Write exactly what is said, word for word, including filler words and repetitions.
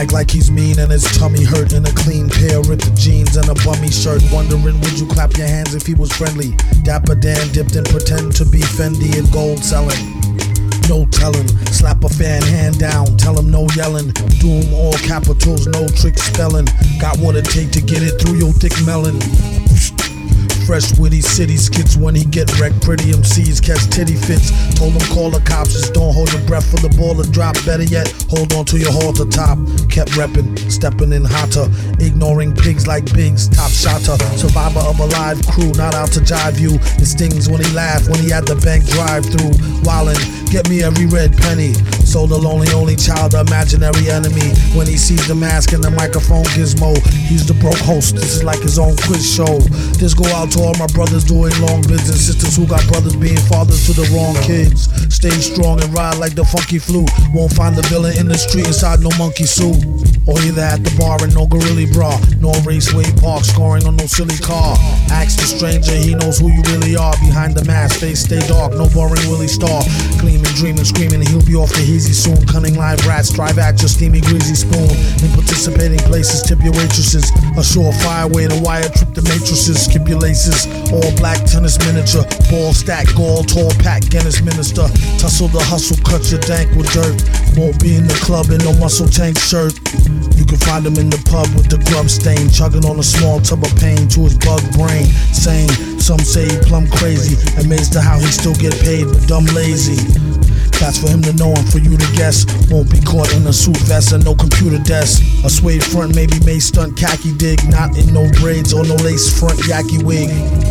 mic like he's mean and his tummy hurt in a clean pair of ripped jeans and a bummy shirt. Wondering would you clap your hands if he was friendly? Dapper Dan dipped and pretend to be Fendi and gold selling. No telling, slap a fan hand down, tell him no yelling. Doom all capitals, no trick spelling. Got what it take to get it through your thick melon. Fresh witty city skits when he get wrecked. Pretty M Cs catch titty fits. Told him call the cops, just don't hold your breath for the ball to drop. Better yet, hold on to your halter top. Kept reppin', steppin' in hotter. Ignoring pigs like pigs, top shotter. Survivor of a live crew, not out to jive you. It stings when he laugh, when he at the bank drive through. Wildin', get me every red penny. So the lonely only child, the imaginary enemy. When he sees the mask and the microphone gizmo, he's the broke host, this is like his own quiz show. This go out to all my brothers doing long bids and sisters who got brothers being fathers to the wrong kids. Stay strong and ride like the funky flute. Won't find the villain in the street inside no monkey suit. Or either at the bar in no gorilla bra, no raceway park scoring on no silly car. Ask the stranger, he knows who you really are. Behind the mask, face stay dark, no boring Willie Star. Gleaming, dreaming, screaming, he'll be off the easy soon. Cunning live rats, drive at your steamy greasy spoon. In participating places, tip your waitresses. A surefire way to wire trip the matrices. Skip your laces, all black tennis miniature. Ball stack, gall, tall pack, Guinness minister. Tussle the hustle, cut your dank with dirt. Won't be in the club in no muscle tank shirt. You can find him in the pub with the grub stain, chugging on a small tub of pain to his bug brain. Saying, some say he plumb crazy, amazed at how he still get paid, but dumb lazy. That's for him to know and for you to guess. Won't be caught in a suit vest and no computer desk. A suede front, maybe may stunt khaki dig. Not in no braids or no lace front yaki wig.